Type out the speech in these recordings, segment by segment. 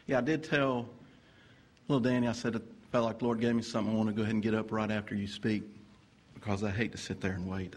Yeah, I did tell little Danny, I said I felt like the Lord gave me something. I want to go ahead and get up right after you speak because I hate to sit there and wait.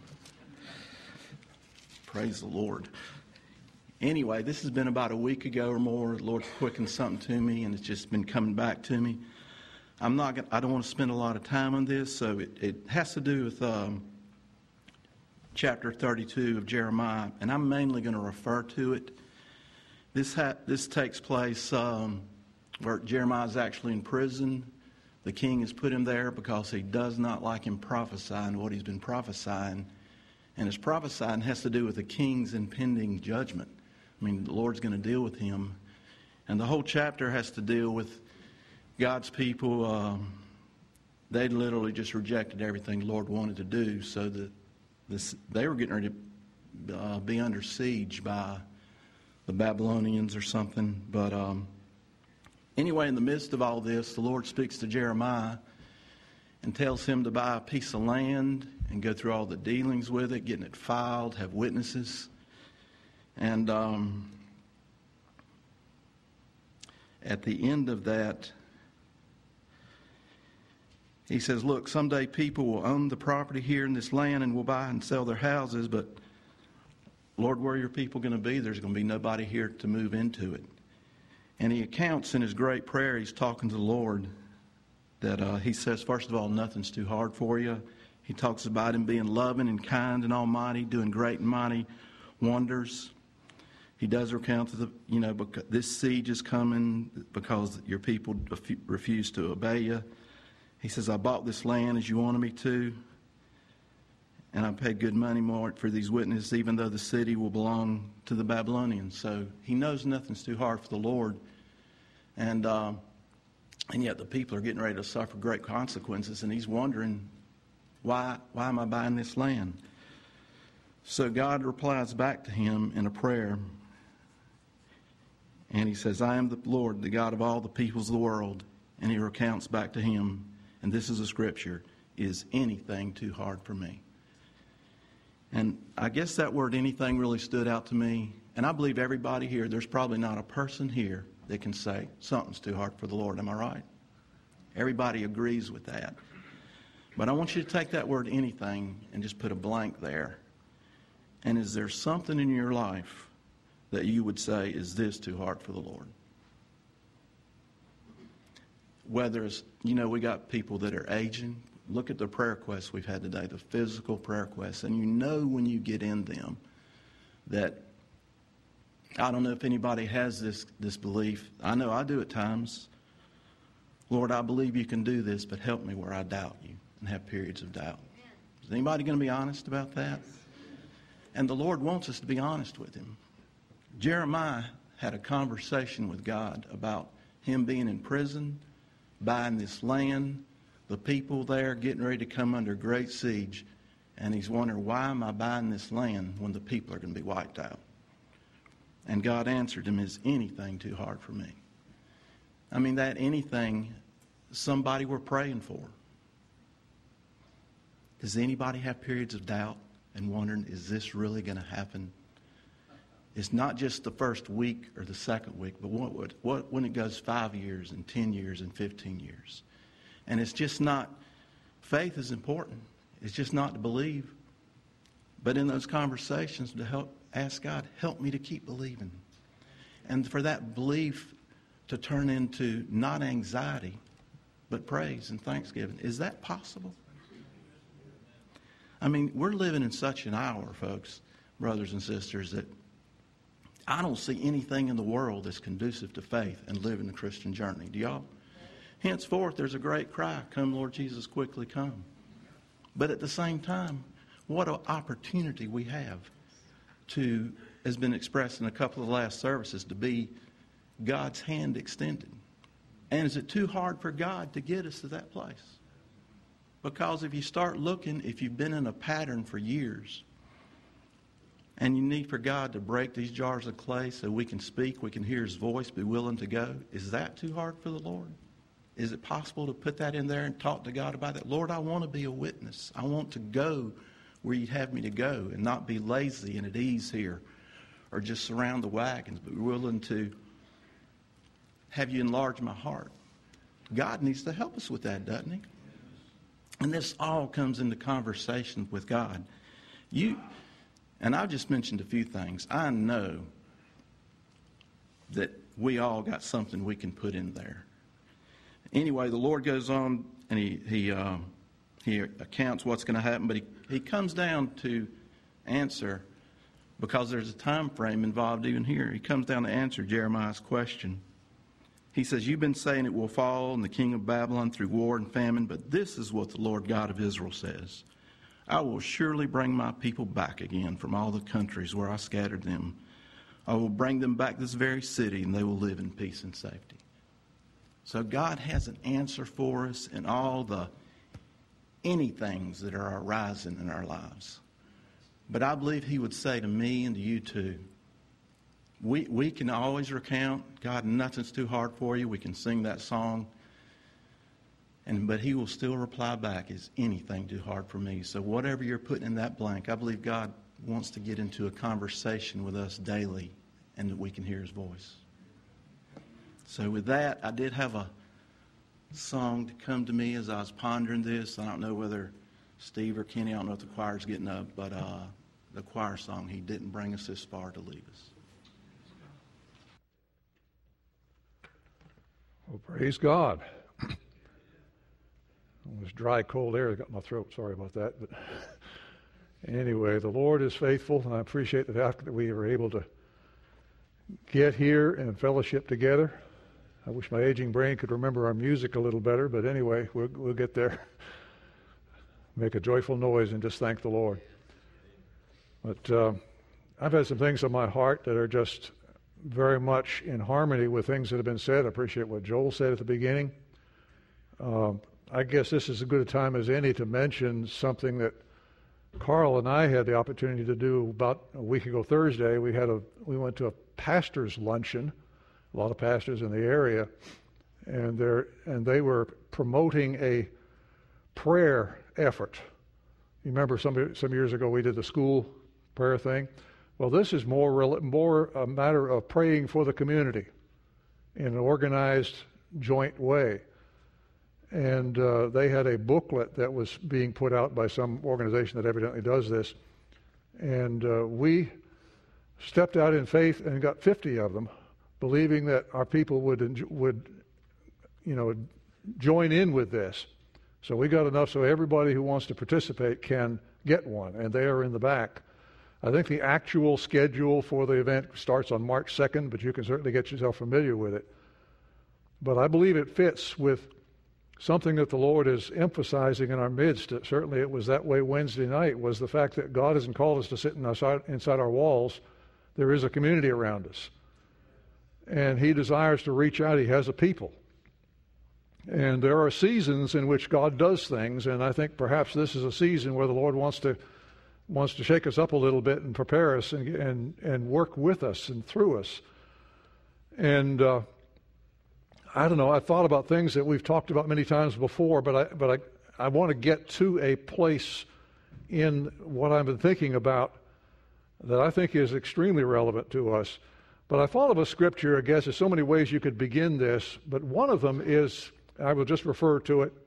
Praise the Lord. Anyway, this has been about a week ago or more. The Lord's quickened something to me, and it's just been coming back to me. I don't want to spend a lot of time on this, so it has to do with chapter 32 of Jeremiah, and I'm mainly going to refer to it. This takes place where Jeremiah is actually in prison. The king has put him there because he does not like him prophesying what he's been prophesying. And his prophesying has to do with the king's impending judgment. I mean, the Lord's going to deal with him. And the whole chapter has to deal with God's people. They literally just rejected everything the Lord wanted to do, so that they were getting ready to be under siege by the Babylonians or something. But anyway, in the midst of all this, the Lord speaks to Jeremiah and tells him to buy a piece of land and go through all the dealings with it, getting it filed, have witnesses. And at the end of that, he says, look, someday people will own the property here in this land and will buy and sell their houses, but Lord, where are your people going to be? There's going to be nobody here to move into it. And he accounts in his great prayer, he's talking to the Lord, that he says, first of all, nothing's too hard for you. He talks about him being loving and kind and almighty, doing great and mighty wonders. He does recount because this siege is coming because your people refuse to obey you. He says, I bought this land as you wanted me to, and I paid good money for these witnesses, even though the city will belong to the Babylonians. So he knows nothing's too hard for the Lord. And yet the people are getting ready to suffer great consequences, and he's wondering, why am I buying this land? So God replies back to him in a prayer, and he says, I am the Lord, the God of all the peoples of the world. And he recounts back to him, and this is a scripture, is anything too hard for me? And I guess that word anything really stood out to me. And I believe everybody here, there's probably not a person here that can say something's too hard for the Lord. Am I right? Everybody agrees with that. But I want you to take that word anything and just put a blank there. And is there something in your life that you would say, is this too hard for the Lord? Whether it's, we got people that are aging. Look at the prayer requests we've had today, the physical prayer requests. And when you get in them that, I don't know if anybody has this belief. I know I do at times. Lord, I believe you can do this, but help me where I doubt you and have periods of doubt. Is anybody going to be honest about that? And the Lord wants us to be honest with him. Jeremiah had a conversation with God about him being in prison, buying this land, the people there getting ready to come under great siege. And he's wondering, why am I buying this land when the people are going to be wiped out? And God answered him, is anything too hard for me? I mean, that anything, somebody we're praying for. Does anybody have periods of doubt and wondering, is this really going to happen? It's not just the first week or the second week, but what when it goes 5 years and 10 years and 15 years? And it's just not, faith is important. It's just not to believe. But in those conversations, to ask God, help me to keep believing. And for that belief to turn into not anxiety, but praise and thanksgiving. Is that possible? I mean, we're living in such an hour, folks, brothers and sisters, that I don't see anything in the world that's conducive to faith and living the Christian journey. Do y'all? Henceforth, there's a great cry, come Lord Jesus, quickly come. But at the same time, what an opportunity we have to, has been expressed in a couple of the last services, to be God's hand extended. And is it too hard for God to get us to that place? Because if you start looking, if you've been in a pattern for years, and you need for God to break these jars of clay so we can speak, we can hear his voice, be willing to go, is that too hard for the Lord? Is it possible to put that in there and talk to God about that? Lord, I want to be a witness. I want to go where you'd have me to go and not be lazy and at ease here or just surround the wagons, but be willing to have you enlarged my heart? God needs to help us with that, doesn't he? And this all comes into conversation with God. And I've just mentioned a few things. I know that we all got something we can put in there. Anyway, the Lord goes on and he accounts what's going to happen, but he comes down to answer, because there's a time frame involved even here. He comes down to answer Jeremiah's question. He says, you've been saying it will fall and the king of Babylon through war and famine, but this is what the Lord God of Israel says. I will surely bring my people back again from all the countries where I scattered them. I will bring them back to this very city, and they will live in peace and safety. So God has an answer for us in all the anythings that are arising in our lives. But I believe he would say to me and to you too, we can always recount, God, nothing's too hard for you. We can sing that song. But he will still reply back, is anything too hard for me? So whatever you're putting in that blank, I believe God wants to get into a conversation with us daily and that we can hear his voice. So with that, I did have a song to come to me as I was pondering this. I don't know whether Steve or Kenny, I don't know if the choir's getting up, but the choir song, He Didn't Bring Us This Far to Leave Us. Well, praise God. It was dry, cold air that got my throat. Sorry about that. But anyway, the Lord is faithful, and I appreciate the fact that we were able to get here and fellowship together. I wish my aging brain could remember our music a little better, but anyway, we'll get there. Make a joyful noise and just thank the Lord. But I've had some things on my heart that are just very much in harmony with things that have been said. I appreciate what Joel said at the beginning. I guess this is as good a time as any to mention something that Carl and I had the opportunity to do about a week ago Thursday. We went to a pastor's luncheon, a lot of pastors in the area, and they were promoting a prayer effort. You remember some years ago we did the school prayer thing? Well, this is more a matter of praying for the community in an organized, joint way. And they had a booklet that was being put out by some organization that evidently does this. And we stepped out in faith and got 50 of them, believing that our people would join in with this. So we got enough so everybody who wants to participate can get one, and they are in the back. I think the actual schedule for the event starts on March 2nd, but you can certainly get yourself familiar with it. But I believe it fits with something that the Lord is emphasizing in our midst. Certainly it was that way Wednesday night, was the fact that God hasn't called us to sit inside our walls. There is a community around us. And he desires to reach out. He has a people. And there are seasons in which God does things, and I think perhaps this is a season where the Lord wants to shake us up a little bit and prepare us and work with us and through us. And I don't know, I thought about things that we've talked about many times before, but I want to get to a place in what I've been thinking about that I think is extremely relevant to us. But I thought of a scripture. I guess there's so many ways you could begin this, but one of them is, I will just refer to it,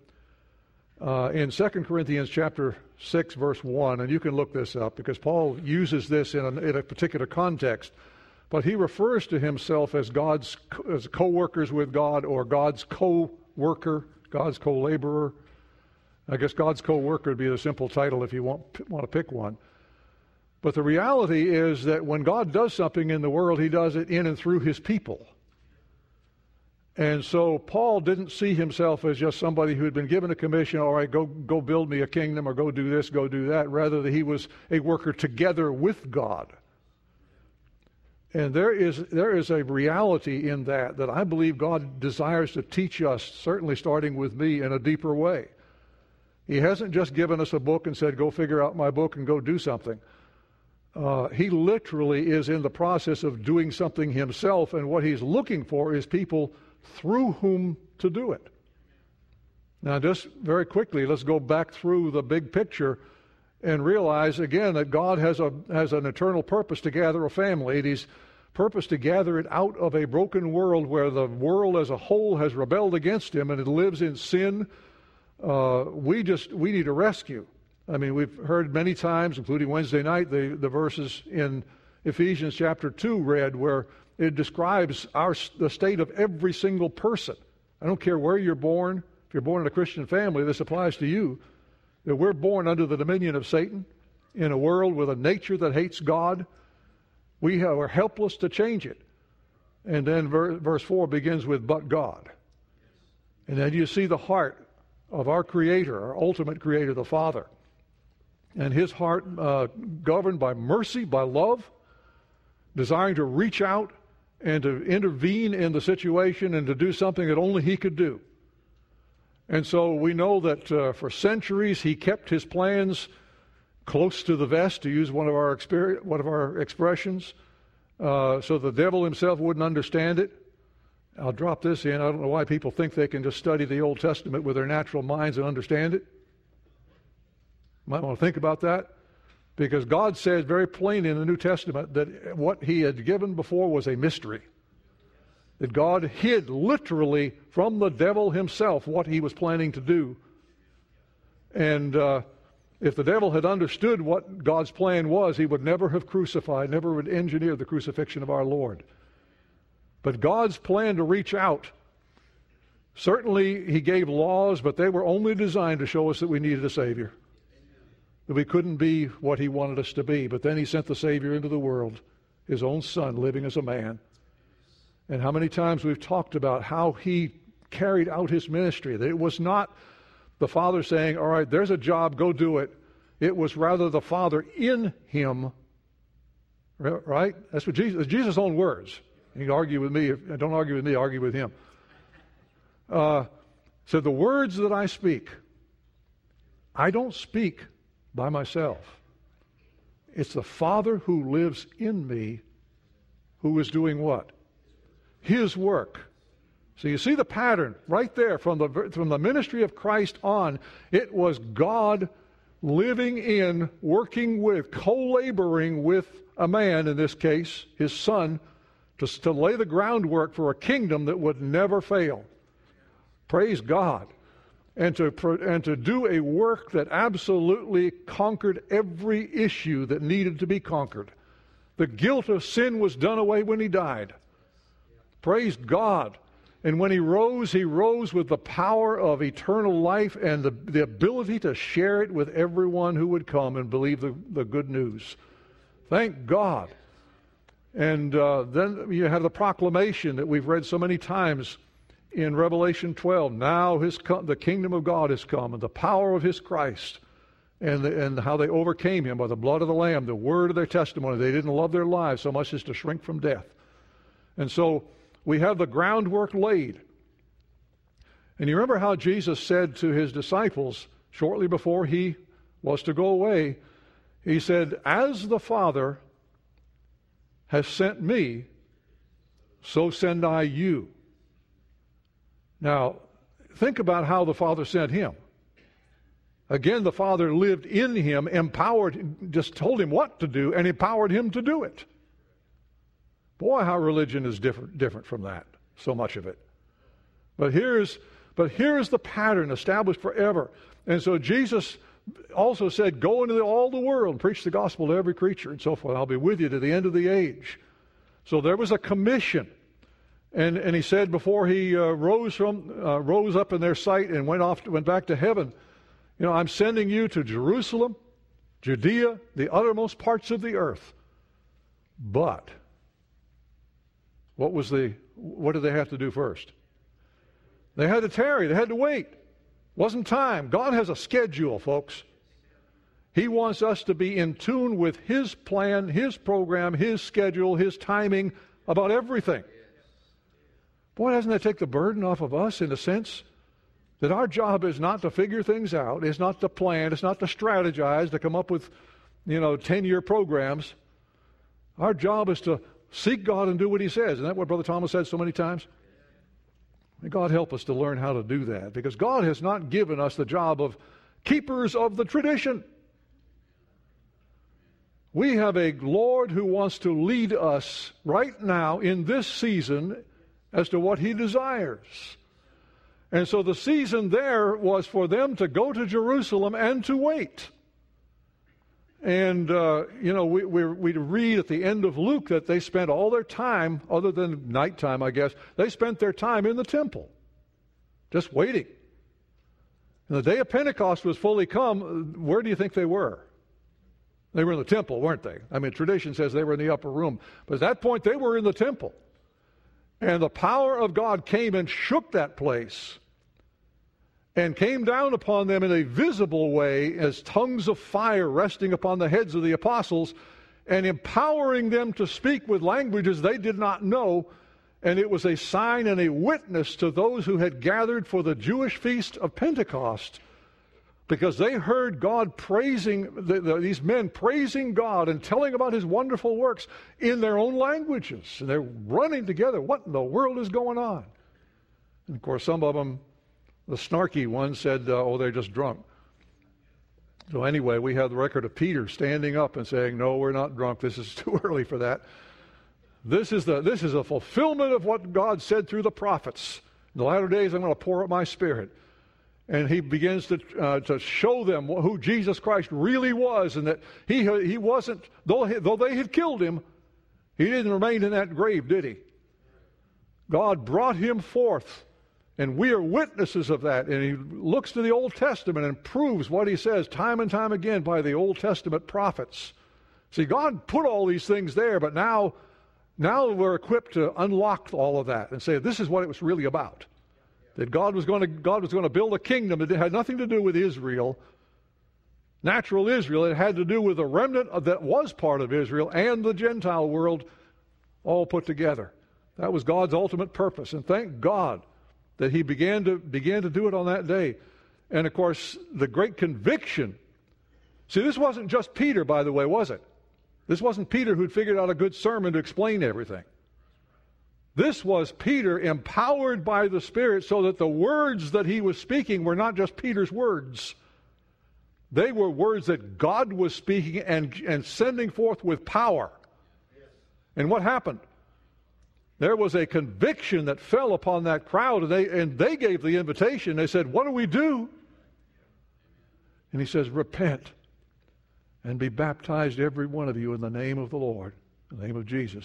in 2 Corinthians chapter 6, verse 1, and you can look this up because Paul uses this in a particular context, but he refers to himself as as co-workers with God, or God's co-worker, God's co-laborer. I guess God's co-worker would be the simple title if you want to pick one. But the reality is that when God does something in the world, he does it in and through his people. And so Paul didn't see himself as just somebody who had been given a commission, all right, go build me a kingdom, or go do this, go do that. Rather, that he was a worker together with God. And there is a reality in that I believe God desires to teach us, certainly starting with me, in a deeper way. He hasn't just given us a book and said, go figure out my book and go do something. He literally is in the process of doing something himself, and what he's looking for is people through whom to do it. Now, just very quickly, let's go back through the big picture and realize again that God has an eternal purpose to gather a family. And he's purposed to gather it out of a broken world where the world as a whole has rebelled against him and it lives in sin. We need a rescue. I mean, we've heard many times, including Wednesday night, the verses in Ephesians chapter 2 read where it describes the state of every single person. I don't care where you're born. If you're born in a Christian family, this applies to you. That we're born under the dominion of Satan in a world with a nature that hates God. We are helpless to change it. And then verse 4 begins with, but God. And then you see the heart of our Creator, our ultimate Creator, the Father. And his heart governed by mercy, by love, desiring to reach out and to intervene in the situation and to do something that only he could do. And so we know that for centuries he kept his plans close to the vest, to use one of our expressions, so the devil himself wouldn't understand it. I'll drop this in. I don't know why people think they can just study the Old Testament with their natural minds and understand it. You might want to think about that, because God says very plainly in the New Testament that what he had given before was a mystery. That God hid literally from the devil himself what he was planning to do. And if the devil had understood what God's plan was, he would never have crucified, never would engineer the crucifixion of our Lord. But God's plan to reach out, certainly he gave laws, but they were only designed to show us that we needed a Savior. That we couldn't be what he wanted us to be. But then he sent the Savior into the world, his own Son living as a man. And how many times we've talked about how he carried out his ministry. That it was not the Father saying, all right, there's a job, go do it. It was rather the Father in him. Right? That's what Jesus' own words. You can argue with me. Don't argue with me, argue with him. So the words that I speak, I don't speak by myself. It's the Father who lives in me who is doing what? His work. So you see the pattern right there from the ministry of Christ on. It was God living in, working with, co-laboring with a man, in this case, his Son, to lay the groundwork for a kingdom that would never fail. Praise God. And to do a work that absolutely conquered every issue that needed to be conquered. The guilt of sin was done away when he died. Praise God. And when he rose with the power of eternal life and the ability to share it with everyone who would come and believe the good news. Thank God. And then you have the proclamation that we've read so many times in Revelation 12. Now the kingdom of God has come, and the power of his Christ, and how they overcame him by the blood of the Lamb, the word of their testimony. They didn't love their lives so much as to shrink from death. And so we have the groundwork laid. And you remember how Jesus said to his disciples shortly before he was to go away, he said, as the Father has sent me, so send I you. Now, think about how the Father sent him. Again, the Father lived in him, empowered, just told him what to do, and empowered him to do it. Boy, how religion is different from that, so much of it. But here's the pattern established forever. And so Jesus also said, go into all the world and preach the gospel to every creature and so forth. I'll be with you to the end of the age. So there was a commission. And he said before he rose up in their sight and went back to heaven, I'm sending you to Jerusalem, Judea, the uttermost parts of the earth. But what did they have to do first? They had to tarry. They had to wait. Wasn't time. God has a schedule, folks. He wants us to be in tune with his plan, his program, his schedule, his timing about everything. Boy, doesn't that take the burden off of us in a sense? That our job is not to figure things out, it's not to plan, it's not to strategize, to come up with, 10-year programs. Our job is to seek God and do what he says. Isn't that what Brother Thomas said so many times? May God help us to learn how to do that, because God has not given us the job of keepers of the tradition. We have a Lord who wants to lead us right now in this season as to what He desires. And so the season there was for them to go to Jerusalem and to wait. And, we read at the end of Luke that they spent all their time, other than nighttime, I guess, they spent their time in the temple, just waiting. And the day of Pentecost was fully come. Where do you think they were? They were in the temple, weren't they? I mean, tradition says they were in the upper room. But at that point, they were in the temple. And the power of God came and shook that place and came down upon them in a visible way as tongues of fire resting upon the heads of the apostles and empowering them to speak with languages they did not know. And it was a sign and a witness to those who had gathered for the Jewish feast of Pentecost, because they heard God praising, these men praising God and telling about His wonderful works in their own languages. And they're running together. What in the world is going on? And of course, some of them, the snarky ones, said, they're just drunk. So anyway, we have the record of Peter standing up and saying, no, we're not drunk. This is too early for that. This is a fulfillment of what God said through the prophets. In the latter days, I'm going to pour out my Spirit. And He begins to show them who Jesus Christ really was, and that he wasn't, though they had killed Him, He didn't remain in that grave, did He? God brought Him forth, and we are witnesses of that. And He looks to the Old Testament and proves what He says time and time again by the Old Testament prophets. See, God put all these things there, but now we're equipped to unlock all of that and say this is what it was really about. That God was going to build a kingdom that had nothing to do with Israel, natural Israel. It had to do with the remnant that was part of Israel and the Gentile world all put together. That was God's ultimate purpose. And thank God that He began to do it on that day. And of course, the great conviction. See, this wasn't just Peter, by the way, was it? This wasn't Peter who'd figured out a good sermon to explain everything. This was Peter empowered by the Spirit so that the words that he was speaking were not just Peter's words. They were words that God was speaking and sending forth with power. And what happened? There was a conviction that fell upon that crowd, and they gave the invitation. They said, what do we do? And He says, repent and be baptized, every one of you, in the name of the Lord, in the name of Jesus.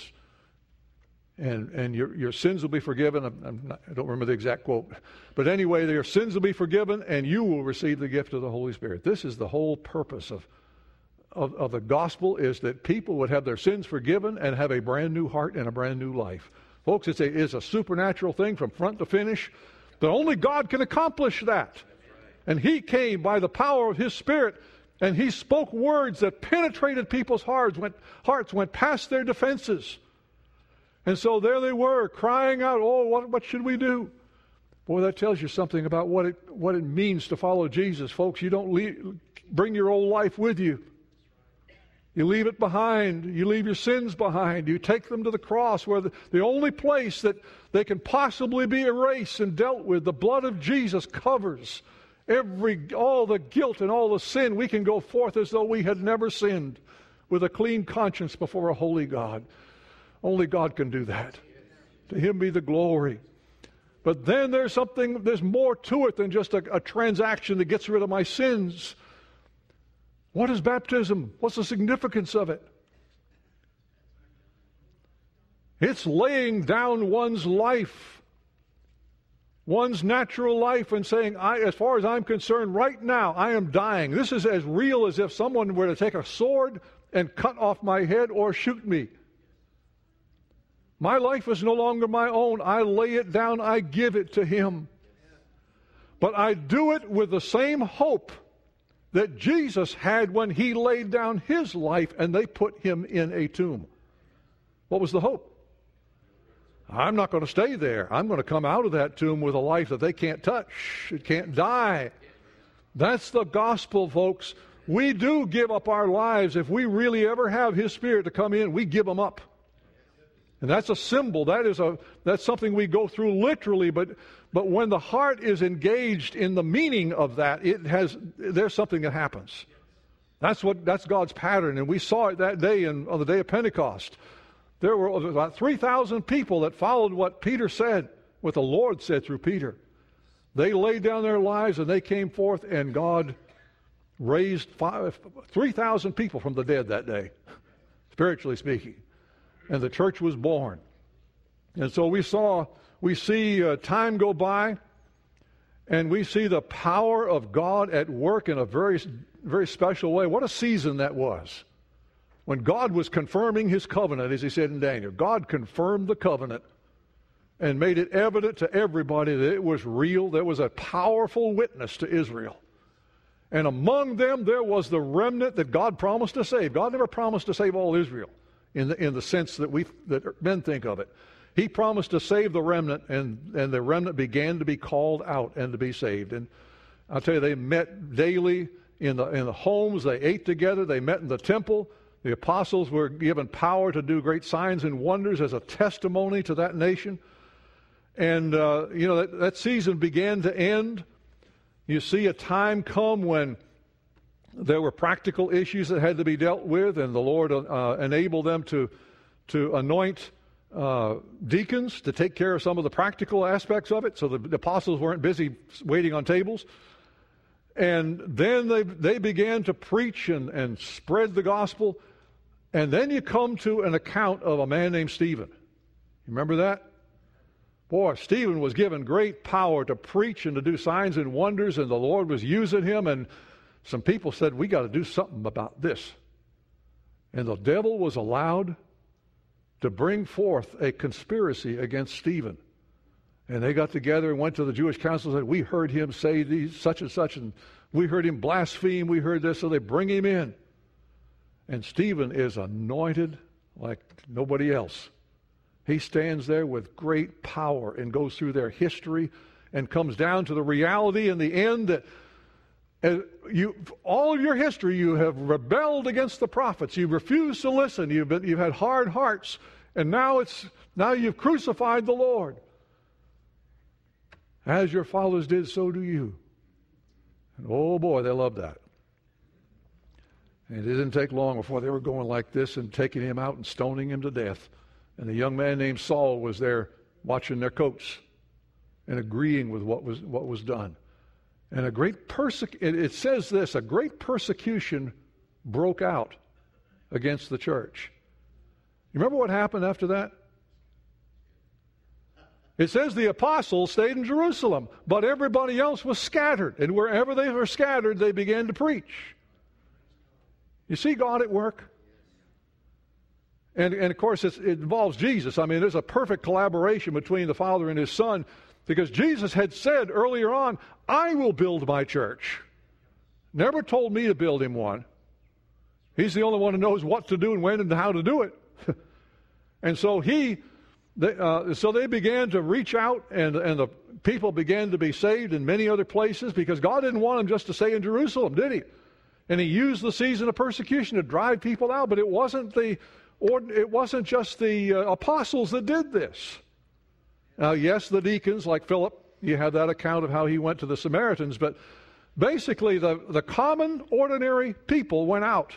And your sins will be forgiven. I don't remember the exact quote. But anyway, your sins will be forgiven, and you will receive the gift of the Holy Spirit. This is the whole purpose of the gospel, is that people would have their sins forgiven and have a brand new heart and a brand new life. Folks, it's a supernatural thing from front to finish. But only God can accomplish that. And He came by the power of His Spirit, and He spoke words that penetrated people's hearts, went past their defenses. And so there they were, crying out, what should we do? Boy, that tells you something about what it means to follow Jesus. Folks, you don't bring your old life with you. You leave it behind. You leave your sins behind. You take them to the cross, where the only place that they can possibly be erased and dealt with, the blood of Jesus covers all the guilt and all the sin. We can go forth as though we had never sinned, with a clean conscience before a holy God. Only God can do that. To Him be the glory. But then there's more to it than just a transaction that gets rid of my sins. What is baptism? What's the significance of it? It's laying down one's life, one's natural life, and saying, as far as I'm concerned, right now, I am dying. This is as real as if someone were to take a sword and cut off my head or shoot me. My life is no longer my own. I lay it down. I give it to Him. But I do it with the same hope that Jesus had when He laid down His life and they put Him in a tomb. What was the hope? I'm not going to stay there. I'm going to come out of that tomb with a life that they can't touch. It can't die. That's the gospel, folks. We do give up our lives. If we really ever have His Spirit to come in, we give them up. And that's a symbol. That's something we go through literally, but when the heart is engaged in the meaning of that, there's something that happens. That's God's pattern, and we saw it that day on the day of Pentecost. There were about 3,000 people that followed what Peter said, what the Lord said through Peter. They laid down their lives and they came forth, and God raised 3,000 people from the dead that day, spiritually speaking. And the church was born. And so we see time go by, and we see the power of God at work in a very, very special way. What a season that was. When God was confirming his covenant, as he said in Daniel. God confirmed the covenant and made it evident to everybody that it was real. There was a powerful witness to Israel. And among them, there was the remnant that God promised to save. God never promised to save all Israel in the sense that men think of it. He promised to save the remnant, and the remnant began to be called out and to be saved. And I'll tell you, they met daily in the homes. They ate together. They met in the temple. The apostles were given power to do great signs and wonders as a testimony to that nation. And, that season began to end. You see a time come when there were practical issues that had to be dealt with, and the Lord enabled them to anoint deacons to take care of some of the practical aspects of it, so the apostles weren't busy waiting on tables. And then they began to preach and spread the gospel. And then you come to an account of a man named Stephen. You remember that? Boy, Stephen was given great power to preach and to do signs and wonders, and the Lord was using him, and some people said, we got to do something about this. And the devil was allowed to bring forth a conspiracy against Stephen. And they got together and went to the Jewish council and said, we heard him say these such and such, and we heard him blaspheme, we heard this, so they bring him in. And Stephen is anointed like nobody else. He stands there with great power and goes through their history and comes down to the reality in the end that all of your history, you have rebelled against the prophets. You've refused to listen. You've had hard hearts, and now you've crucified the Lord. As your fathers did, so do you. And oh boy, they loved that. And it didn't take long before they were going like this and taking him out and stoning him to death. And a young man named Saul was there watching their coats and agreeing with what was done. And it says this, a great persecution broke out against the church. You remember what happened after that? It says the apostles stayed in Jerusalem, but everybody else was scattered. And wherever they were scattered, they began to preach. You see God at work? And of course, it involves Jesus. I mean, there's a perfect collaboration between the Father and His Son, because Jesus had said earlier on, I will build my church. Never told me to build him one. He's the only one who knows what to do and when and how to do it. And so they began to reach out, and the people began to be saved in many other places, because God didn't want them just to stay in Jerusalem, did He? And He used the season of persecution to drive people out, but it wasn't just the apostles that did this. Now, yes, the deacons, like Philip, you have that account of how he went to the Samaritans, but basically the common, ordinary people went out.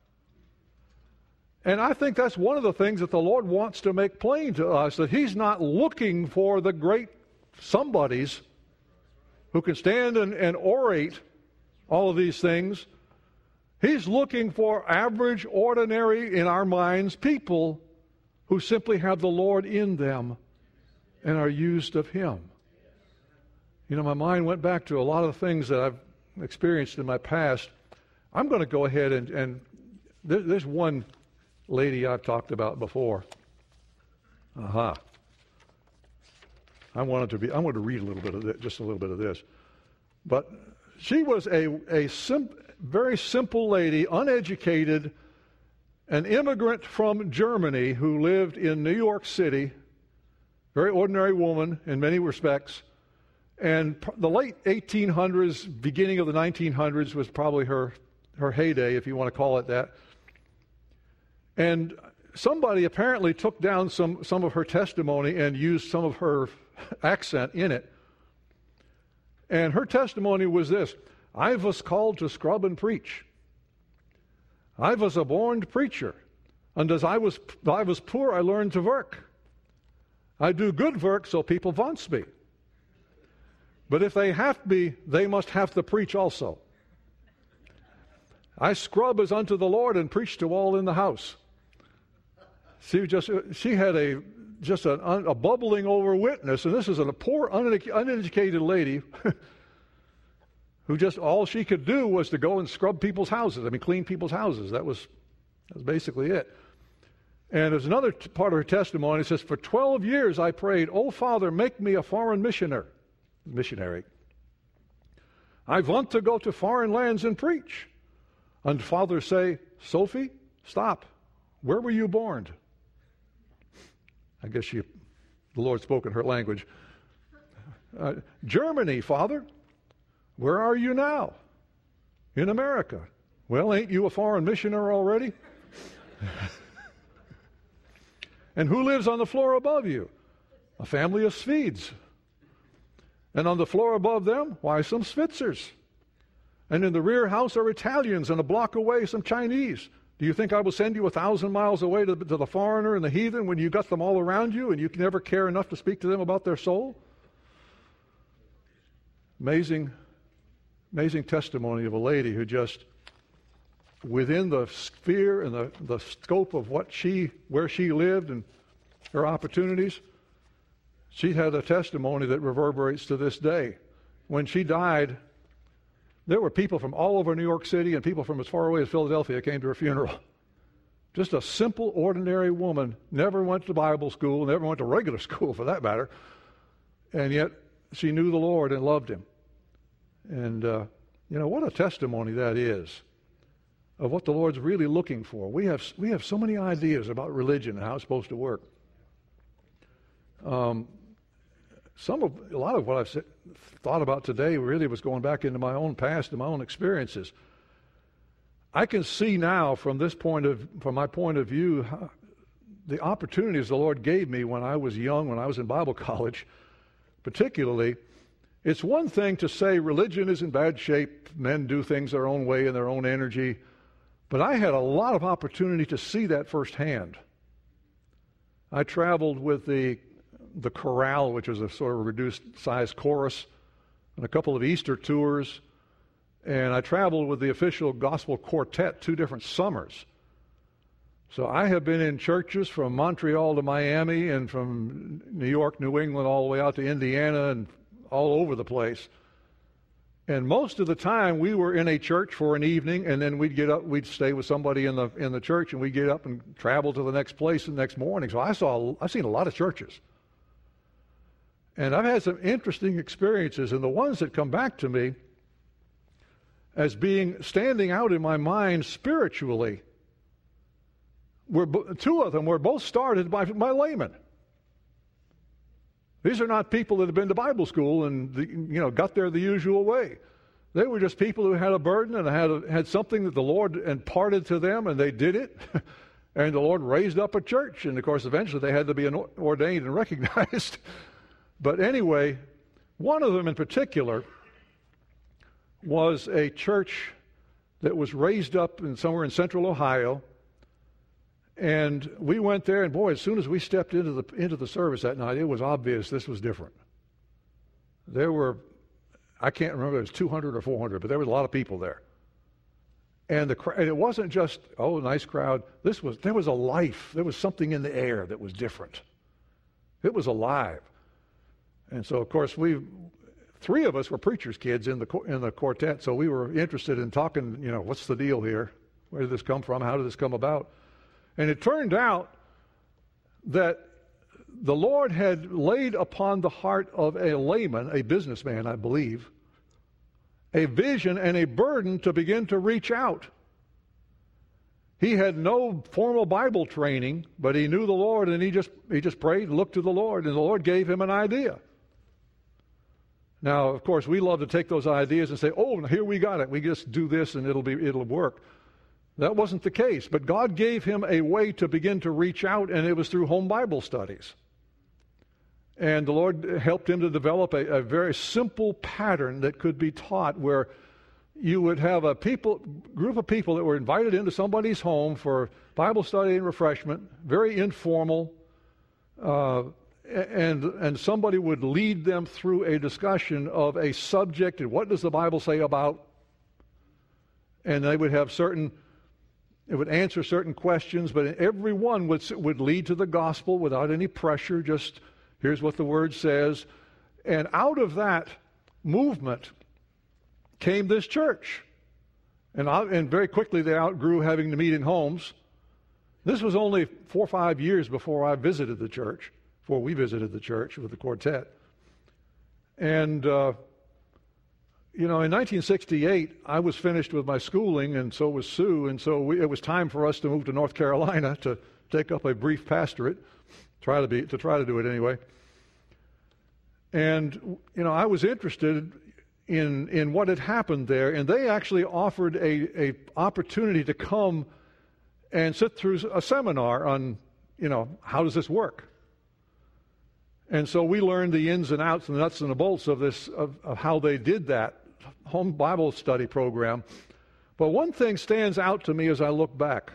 And I think that's one of the things that the Lord wants to make plain to us, that He's not looking for the great somebodies who can stand and orate all of these things. He's looking for average, ordinary, in our minds, people who simply have the Lord in them and are used of Him. You know, my mind went back to a lot of the things that I've experienced in my past. I'm going to go ahead and there's one lady I've talked about before. I wanted to read a little bit of this, just a little bit of this. But she was a very simple lady, uneducated, an immigrant from Germany who lived in New York City. Very ordinary woman in many respects. And the late 1800s, beginning of the 1900s was probably her heyday, if you want to call it that. And somebody apparently took down some of her testimony and used some of her accent in it. And her testimony was this: I was called to scrub and preach. I was a born preacher, and as I was poor, I learned to work. I do good work so people wants me. But if they have me, they must have to preach also. I scrub as unto the Lord and preach to all in the house. She had a bubbling over witness, and this is a poor, uneducated lady who just all she could do was to go and scrub people's houses. Clean people's houses. That was basically it. And there's another part of her testimony. It says, for 12 years I prayed, oh, Father, make me a foreign missionary. I want to go to foreign lands and preach. And Father say, Sophie, stop. Where were you born? I guess the Lord spoke in her language. Germany, Father. Where are you now? In America. Well, ain't you a foreign missionary already? And who lives on the floor above you? A family of Swedes. And on the floor above them, why, some Switzers. And in the rear house are Italians, and a block away some Chinese. Do you think I will send you 1,000 miles away to the foreigner and the heathen when you got them all around you and you can never care enough to speak to them about their soul? Amazing testimony of a lady who just, within the sphere and the scope of where she lived and her opportunities, she had a testimony that reverberates to this day. When she died, there were people from all over New York City and people from as far away as Philadelphia came to her funeral. Just a simple, ordinary woman, never went to Bible school, never went to regular school for that matter, and yet she knew the Lord and loved Him. And, what a testimony that is of what the Lord's really looking for. We have so many ideas about religion and how it's supposed to work. A lot of what I've thought about today really was going back into my own past and my own experiences. I can see now from my point of view, the opportunities the Lord gave me when I was young, when I was in Bible college, particularly. It's one thing to say religion is in bad shape, men do things their own way in their own energy, but I had a lot of opportunity to see that firsthand. I traveled with the chorale, which was a sort of reduced size chorus, and a couple of Easter tours, and I traveled with the official gospel quartet 2 different summers. So I have been in churches from Montreal to Miami and from New York, New England, all the way out to Indiana and all over the place. And most of the time we were in a church for an evening, and then we'd get up, we'd stay with somebody in the church, and we'd get up and travel to the next place the next morning. So I've seen a lot of churches. And I've had some interesting experiences, and the ones that come back to me as standing out in my mind spiritually, 2 of them were both started by laymen. These are not people that have been to Bible school and got there the usual way. They were just people who had a burden and had something that the Lord imparted to them, and they did it. And the Lord raised up a church, and of course eventually they had to be ordained and recognized. But anyway, one of them in particular was a church that was raised up somewhere in central Ohio. And we went there, and boy, as soon as we stepped into the service that night, it was obvious this was different. There were, I can't remember, it was 200 or 400, but there was a lot of people there. And it wasn't just, nice crowd. There was a life. There was something in the air that was different. It was alive. And so, of course, 3 of us were preachers' kids in the quartet, so we were interested in talking, what's the deal here? Where did this come from? How did this come about? And it turned out that the Lord had laid upon the heart of a layman, a businessman, I believe, a vision and a burden to begin to reach out. He had no formal Bible training, but he knew the Lord, and he just prayed and looked to the Lord, and the Lord gave him an idea. Now, of course, we love to take those ideas and say, here we got it. We just do this and it'll work. That wasn't the case, but God gave him a way to begin to reach out, and it was through home Bible studies. And the Lord helped him to develop a very simple pattern that could be taught, where you would have a group of people that were invited into somebody's home for Bible study and refreshment, very informal, and somebody would lead them through a discussion of a subject and what does the Bible say about, and they would have it would answer certain questions, but every one would lead to the gospel without any pressure, just here's what the Word says. And out of that movement came this church. And very quickly they outgrew having to meet in homes. This was only 4 or 5 years before we visited the church with the quartet. And in 1968, I was finished with my schooling, and so was Sue, and so it was time for us to move to North Carolina to take up a brief pastorate, try to do it anyway. And I was interested in what had happened there, and they actually offered a opportunity to come and sit through a seminar on how does this work. And so we learned the ins and outs and the nuts and the bolts of this of how they did that home Bible study program. But one thing stands out to me as I look back.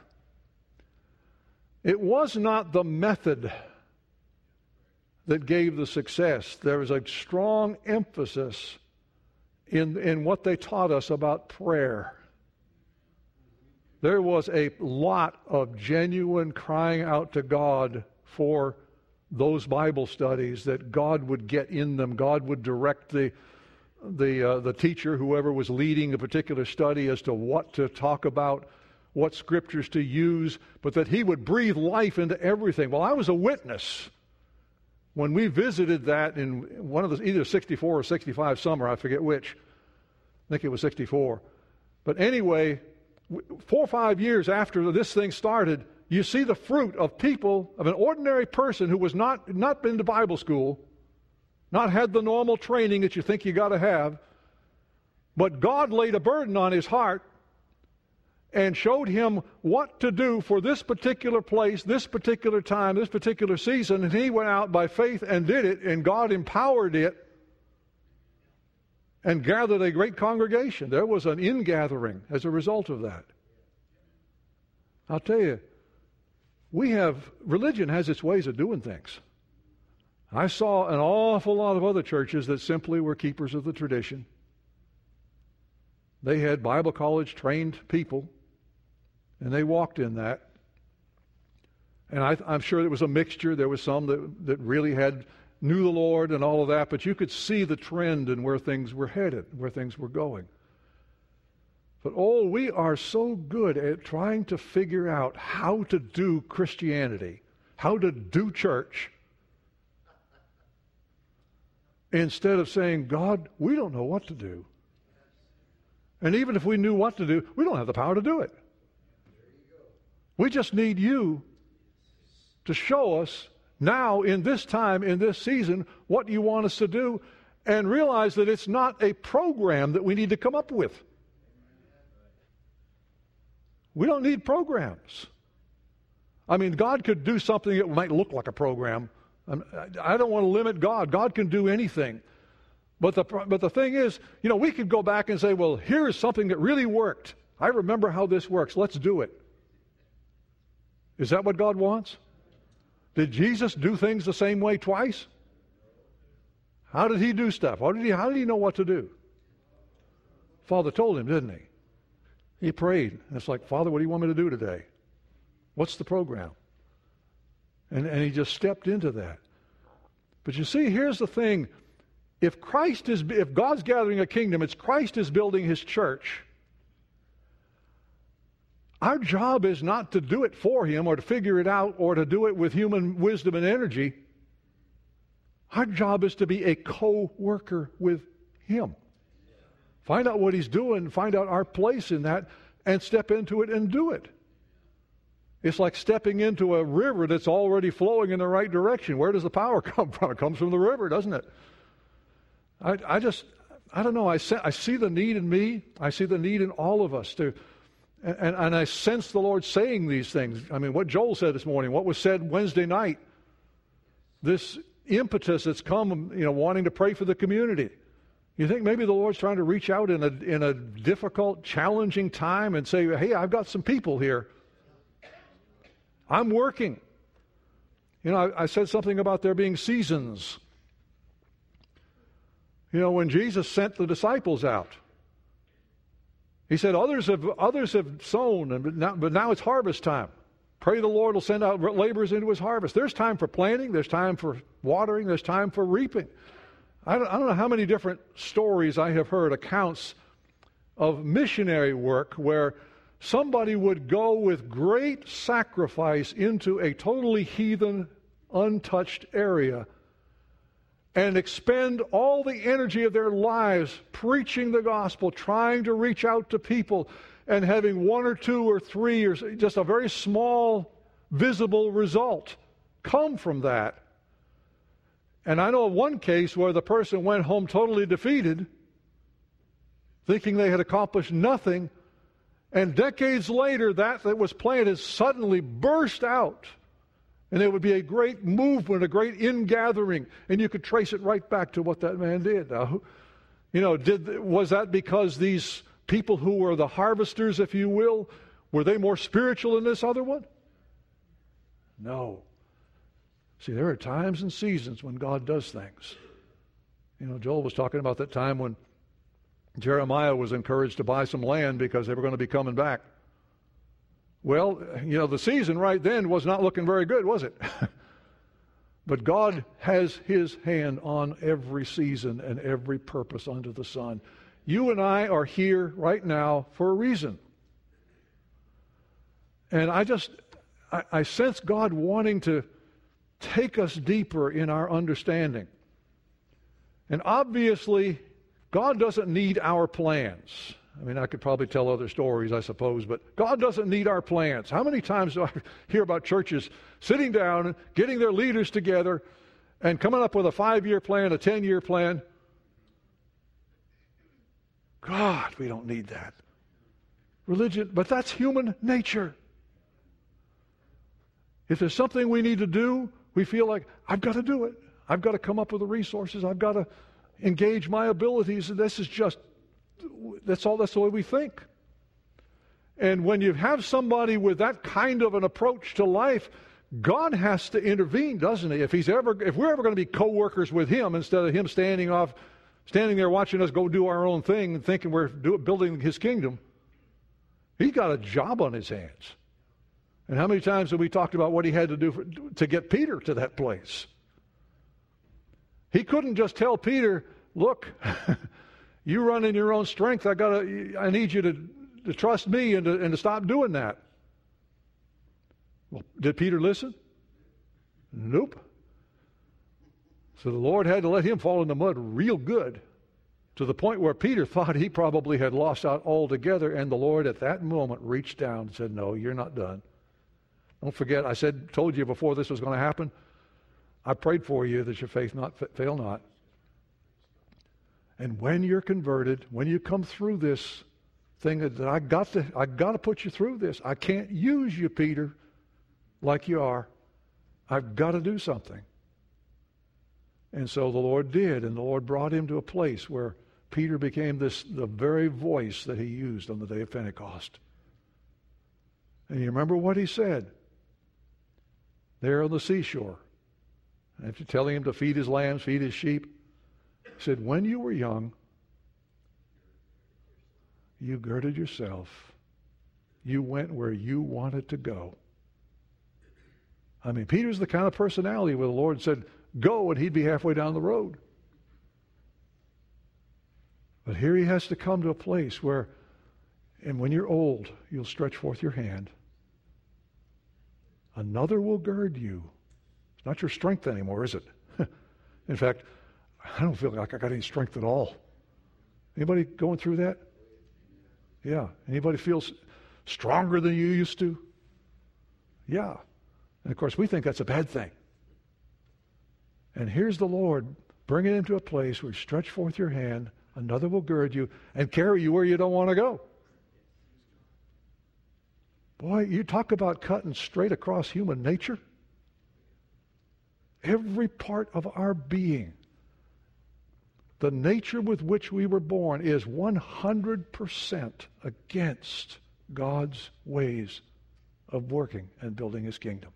It was not the method that gave the success. There was a strong emphasis in what they taught us about prayer. There was a lot of genuine crying out to God for those Bible studies, that God would get in them. God would direct the teacher, whoever was leading a particular study, as to what to talk about, what scriptures to use, but that He would breathe life into everything. Well, I was a witness when we visited that in one of the either 64 or 65 summer, I forget which. I think it was 64. But anyway, 4 or 5 years after this thing started, you see the fruit of people, of an ordinary person who was not been to Bible school, not had the normal training that you think you got to have, but God laid a burden on his heart and showed him what to do for this particular place, this particular time, this particular season, and he went out by faith and did it, and God empowered it and gathered a great congregation. There was an ingathering as a result of that. I'll tell you, religion has its ways of doing things. I saw an awful lot of other churches that simply were keepers of the tradition. They had Bible college trained people, and they walked in that. And I'm sure there was a mixture. There was some that really knew the Lord and all of that, but you could see the trend and where things were headed, where things were going. But we are so good at trying to figure out how to do Christianity, how to do church, instead of saying, God, we don't know what to do. And even if we knew what to do, we don't have the power to do it. We just need you to show us now, in this time, in this season, what you want us to do, and realize that it's not a program that we need to come up with. We don't need programs. I mean, God could do something that might look like a program. I don't want to limit God. God can do anything. But the thing is, we could go back and say, well, here's something that really worked. I remember how this works. Let's do it. Is that what God wants? Did Jesus do things the same way twice? How did He do stuff? How did He know what to do? Father told Him, didn't He? He prayed. And it's like, Father, what do you want me to do today? What's the program? And He just stepped into that. But you see, here's the thing. If God's gathering a kingdom, it's Christ is building His church. Our job is not to do it for Him or to figure it out or to do it with human wisdom and energy. Our job is to be a co-worker with Him. Find out what He's doing, find out our place in that, and step into it and do it. It's like stepping into a river that's already flowing in the right direction. Where does the power come from? It comes from the river, doesn't it? I don't know. I see the need in me. I see the need in all of us and I sense the Lord saying these things. I mean, what Joel said this morning, what was said Wednesday night, this impetus that's come, wanting to pray for the community. You think maybe the Lord's trying to reach out in a difficult, challenging time and say, hey, I've got some people here. I'm working. You know, I said something about there being seasons. You know, when Jesus sent the disciples out, he said, others have sown, but now it's harvest time. Pray the Lord will send out laborers into his harvest. There's time for planting. There's time for watering. There's time for reaping. I don't know how many different stories I have heard, accounts of missionary work where somebody would go with great sacrifice into a totally heathen, untouched area and expend all the energy of their lives preaching the gospel, trying to reach out to people, and having one or two or three or just a very small visible result come from that. And I know of one case where the person went home totally defeated, thinking they had accomplished nothing, and decades later that was planted suddenly burst out. And there would be a great movement, a great ingathering, and you could trace it right back to what that man did. Now, you know, was that because these people who were the harvesters, if you will, were they more spiritual than this other one? No. See, there are times and seasons when God does things. You know, Joel was talking about that time when Jeremiah was encouraged to buy some land because they were going to be coming back. Well, you know, the season right then was not looking very good, was it? But God has his hand on every season and every purpose under the sun. You and I are here right now for a reason. And I sense God wanting to take us deeper in our understanding. And obviously, God doesn't need our plans. I mean, I could probably tell other stories, I suppose, but God doesn't need our plans. How many times do I hear about churches sitting down and getting their leaders together and coming up with a 5-year plan, a 10-year plan? God, we don't need that. Religion, but that's human nature. If there's something we need to do, we feel like, I've got to do it. I've got to come up with the resources. I've got to engage my abilities. And that's the way we think. And when you have somebody with that kind of an approach to life, God has to intervene, doesn't he? If we're ever going to be co-workers with him instead of him standing there watching us go do our own thing and thinking we're building his kingdom, he's got a job on his hands. And how many times have we talked about what he had to do to get Peter to that place? He couldn't just tell Peter, look, you run in your own strength. I need you to trust me and to stop doing that. Well, did Peter listen? Nope. So the Lord had to let him fall in the mud real good, to the point where Peter thought he probably had lost out altogether, and the Lord at that moment reached down and said, no, you're not done. Don't forget, told you before this was going to happen, I prayed for you that your faith fail not. And when you're converted, when you come through this thing that I got to put you through this. I can't use you, Peter, like you are. I've got to do something. And so the Lord did, and the Lord brought him to a place where Peter became the very voice that he used on the day of Pentecost. And you remember what he said there on the seashore, after telling him to feed his lambs, feed his sheep. He said, when you were young, you girded yourself. You went where you wanted to go. I mean, Peter's the kind of personality where the Lord said, go, and he'd be halfway down the road. But here he has to come to a place where, and when you're old, you'll stretch forth your hand. Another will gird you. It's not your strength anymore, is it? In fact, I don't feel like I got any strength at all. Anybody going through that? Yeah. Anybody feels stronger than you used to? Yeah. And of course, we think that's a bad thing. And here's the Lord bringing him to a place where you stretch forth your hand, another will gird you and carry you where you don't want to go. Boy, you talk about cutting straight across human nature. Every part of our being the nature with which we were born is 100% against God's ways of working and building His kingdom.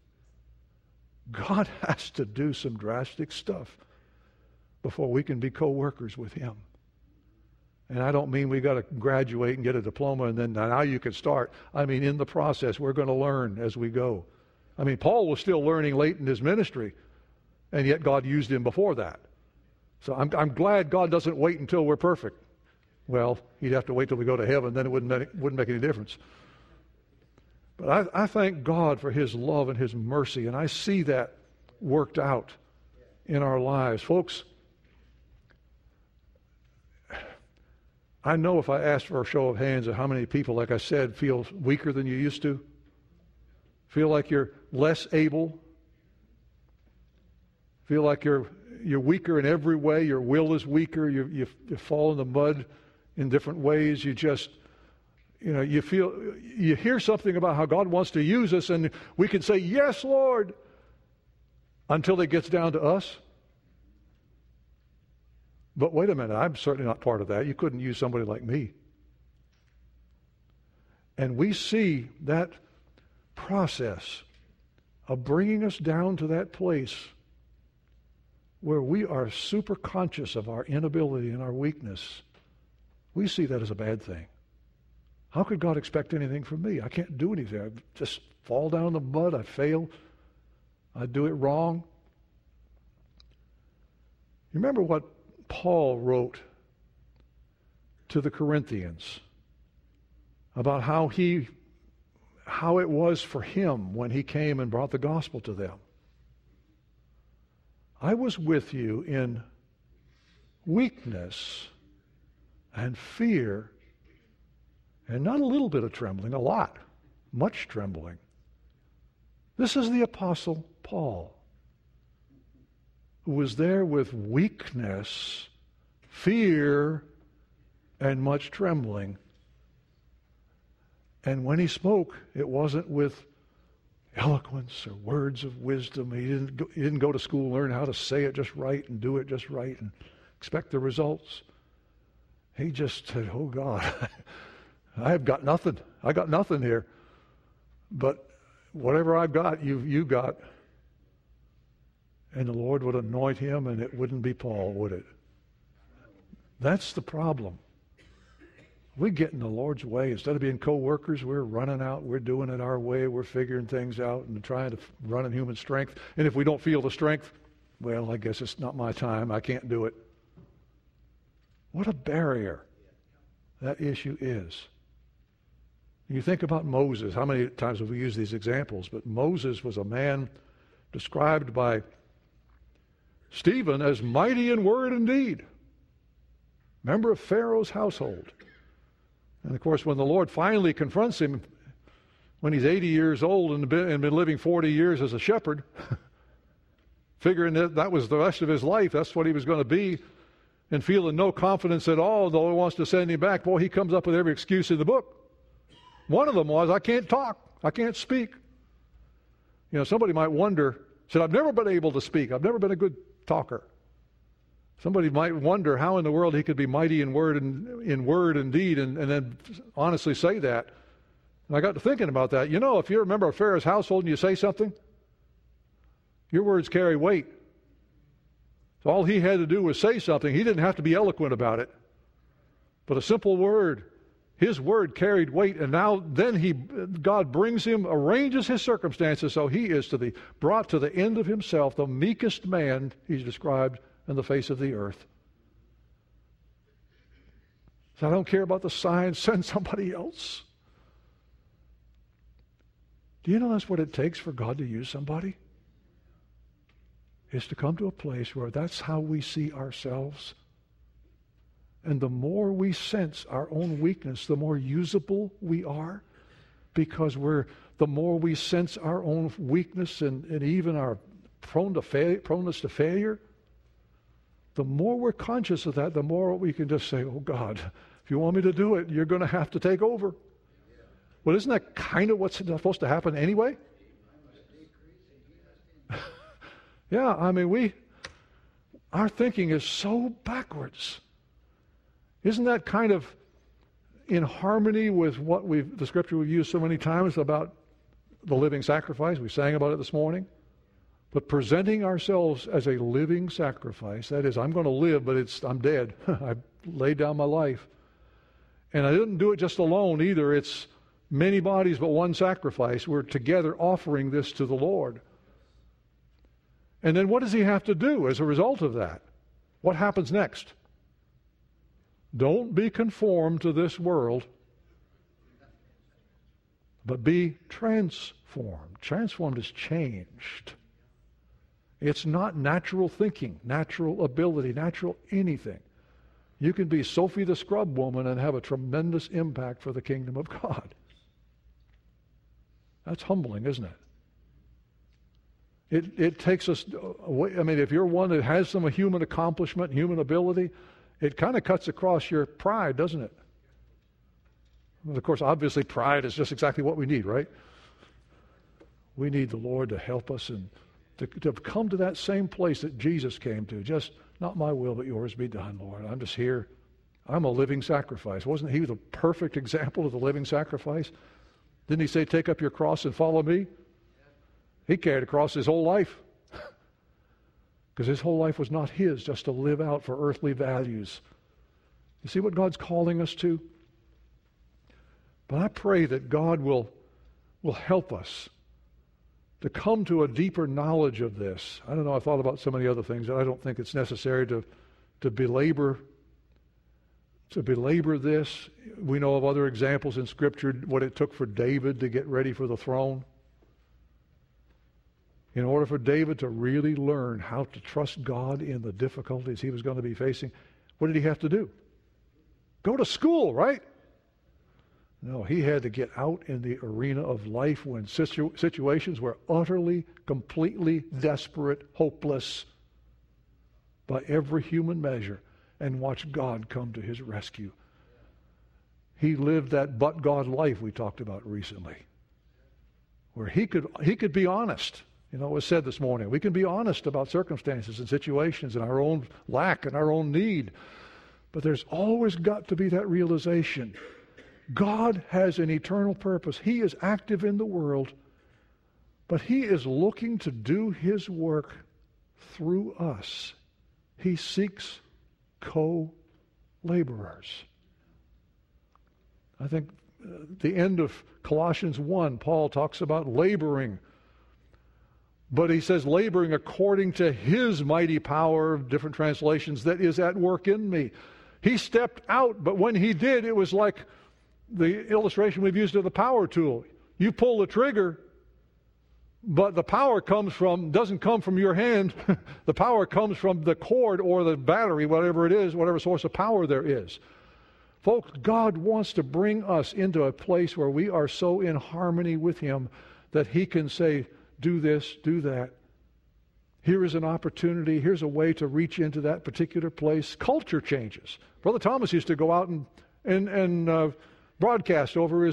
God has to do some drastic stuff before we can be co-workers with Him. And I don't mean we got to graduate and get a diploma and then now you can start. I mean, in the process, we're going to learn as we go. I mean, Paul was still learning late in his ministry, and yet God used him before that. So I'm glad God doesn't wait until we're perfect. Well, He'd have to wait till we go to heaven, then it wouldn't make any difference. But I thank God for His love and His mercy, and I see that worked out in our lives. Folks, I know if I asked for a show of hands of how many people, like I said, feel weaker than you used to, feel like you're less able, feel like you're weaker in every way, your will is weaker, you fall in the mud in different ways, you hear something about how God wants to use us, and we can say, yes, Lord, until it gets down to us. But wait a minute, I'm certainly not part of that. You couldn't use somebody like me. And we see that process of bringing us down to that place where we are super conscious of our inability and our weakness. We see that as a bad thing. How could God expect anything from me? I can't do anything. I just fall down in the mud. I fail. I do it wrong. You remember what Paul wrote to the Corinthians about how it was for him when he came and brought the gospel to them. I was with you in weakness and fear, and not a little bit of trembling, a lot, much trembling. This is the Apostle Paul, who was there with weakness, fear, and much trembling. And when he spoke, it wasn't with eloquence or words of wisdom. He didn't go to school and learn how to say it just right and do it just right and expect the results. He just said, oh God, I've got nothing. I got nothing here. But whatever I've got, you got. And the Lord would anoint him, and it wouldn't be Paul, would it? That's the problem. We get in the Lord's way. Instead of being co-workers, we're running out. We're doing it our way. We're figuring things out and trying to run in human strength. And if we don't feel the strength, well, I guess it's not my time. I can't do it. What a barrier that issue is. You think about Moses. How many times have we used these examples? But Moses was a man described by Stephen as mighty in word and deed. Member of Pharaoh's household. And of course, when the Lord finally confronts him, when he's 80 years old and been living 40 years as a shepherd, figuring that was the rest of his life, that's what he was going to be, and feeling no confidence at all, though he wants to send him back, boy, he comes up with every excuse in the book. One of them was, I can't talk, I can't speak. You know, somebody might wonder, said, I've never been able to speak, I've never been a good talker. Somebody might wonder how in the world he could be mighty in word and deed and then honestly say that. And I got to thinking about that. You know, if you're a member of Pharaoh's household and you say something, your words carry weight. So all he had to do was say something. He didn't have to be eloquent about it. But a simple word, his word carried weight, and now then God brings him, arranges his circumstances so he is brought to the end of himself, the meekest man he's described on the face of the earth. So I don't care about the signs, send somebody else. Do you know that's what it takes for God to use somebody? Is to come to a place where that's how we see ourselves. And the more we sense our own weakness, the more usable we are, because the more we sense our own weakness and even our proneness to failure, the more we're conscious of that, the more we can just say, oh God, if you want me to do it, you're going to have to take over. Well, isn't that kind of what's supposed to happen anyway? Yeah, I mean, Our thinking is so backwards. Isn't that kind of in harmony with what the scripture we've used so many times about the living sacrifice? We sang about it this morning. But presenting ourselves as a living sacrifice, that is, I'm going to live, but I'm dead. I laid down my life. And I didn't do it just alone either. It's many bodies but one sacrifice. We're together offering this to the Lord. And then what does he have to do as a result of that? What happens next? Don't be conformed to this world, but be transformed. Transformed is changed. It's not natural thinking, natural ability, natural anything. You can be Sophie the Scrub Woman and have a tremendous impact for the kingdom of God. That's humbling, isn't it? It takes us away. I mean, if you're one that has some human accomplishment, human ability, it kind of cuts across your pride, doesn't it? Well, of course, obviously, pride is just exactly what we need, right? We need the Lord to help us and to come to that same place that Jesus came to. Just, not my will, but yours be done, Lord. I'm just here. I'm a living sacrifice. Wasn't he the perfect example of the living sacrifice? Didn't he say, take up your cross and follow me? He carried a cross his whole life. Because his whole life was not his just to live out for earthly values. You see what God's calling us to? But I pray that God will help us to come to a deeper knowledge of this. I don't know, I thought about so many other things that I don't think it's necessary to belabor this. We know of other examples in Scripture, what it took for David to get ready for the throne. In order for David to really learn how to trust God in the difficulties he was going to be facing, what did he have to do? Go to school, right? No, he had to get out in the arena of life when situations were utterly, completely desperate, hopeless by every human measure, and watch God come to his rescue. He lived that but God life we talked about recently, where he could be honest. You know, it was said this morning, we can be honest about circumstances and situations and our own lack and our own need. But there's always got to be that realization. God has an eternal purpose. He is active in the world, but he is looking to do his work through us. He seeks co-laborers. I think at the end of Colossians 1, Paul talks about laboring. But he says, laboring according to his mighty power, different translations, that is at work in me. He stepped out, but when he did, it was like the illustration we've used of the power tool. You pull the trigger, but the power doesn't come from your hand. The power comes from the cord or the battery, whatever it is, whatever source of power there is. Folks, God wants to bring us into a place where we are so in harmony with him that he can say, do this, do that. Here is an opportunity. Here's a way to reach into that particular place. Culture changes. Brother Thomas used to go out and broadcast over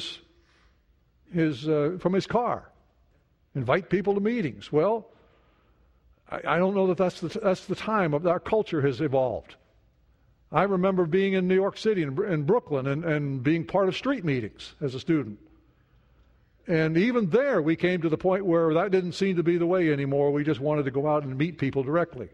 from his car, invite people to meetings. Well, I don't know that that's the time of our culture has evolved. I remember being in New York City and Brooklyn and being part of street meetings as a student. And even there, we came to the point where that didn't seem to be the way anymore. We just wanted to go out and meet people directly.